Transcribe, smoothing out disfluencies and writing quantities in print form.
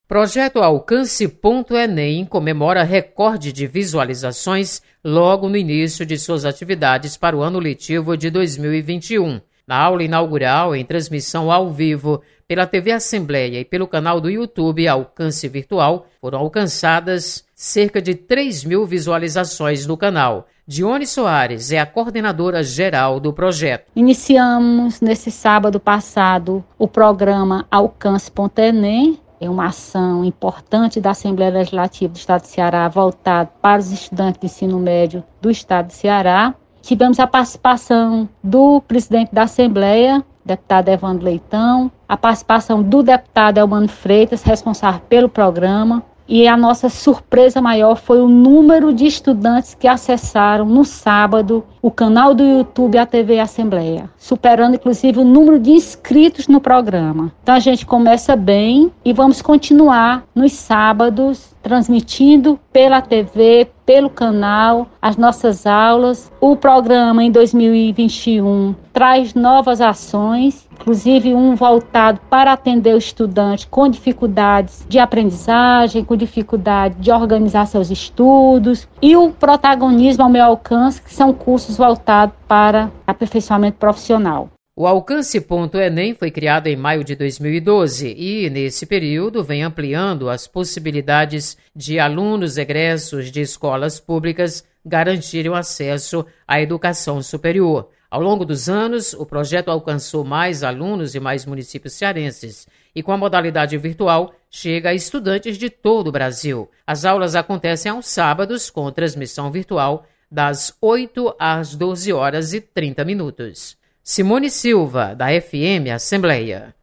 Projeto Alcance.Enem comemora recorde de visualizações logo no início de suas atividades para o ano letivo de 2021. Na aula inaugural, em transmissão ao vivo pela TV Assembleia e pelo canal do YouTube Alcance Virtual, foram alcançadas cerca de 3.000 visualizações no canal. Dione Soares é a coordenadora geral do projeto. Iniciamos nesse sábado passado o programa Alcance.Enem. É uma ação importante da Assembleia Legislativa do Estado do Ceará voltada para os estudantes de ensino médio do Estado do Ceará. Tivemos a participação do presidente da Assembleia, deputado Evandro Leitão, a participação do deputado Elmano Freitas, responsável pelo programa. E a nossa surpresa maior foi o número de estudantes que acessaram no sábado o canal do YouTube e a TV Assembleia, superando inclusive o número de inscritos no programa. Então a gente começa bem e vamos continuar nos sábados transmitindo pela TV, pelo canal, as nossas aulas. O programa em 2021 traz novas ações, inclusive um voltado para atender o estudante com dificuldades de aprendizagem, com dificuldade de organizar seus estudos, e o protagonismo ao meu alcance, que são cursos voltados para aperfeiçoamento profissional. O Alcance.Enem foi criado em maio de 2012 e, nesse período, vem ampliando as possibilidades de alunos egressos de escolas públicas garantirem o acesso à educação superior. Ao longo dos anos, o projeto alcançou mais alunos e mais municípios cearenses e, com a modalidade virtual, chega a estudantes de todo o Brasil. As aulas acontecem aos sábados, com transmissão virtual, das 8 às 12 horas e 30 minutos. Simone Silva, da FM Assembleia.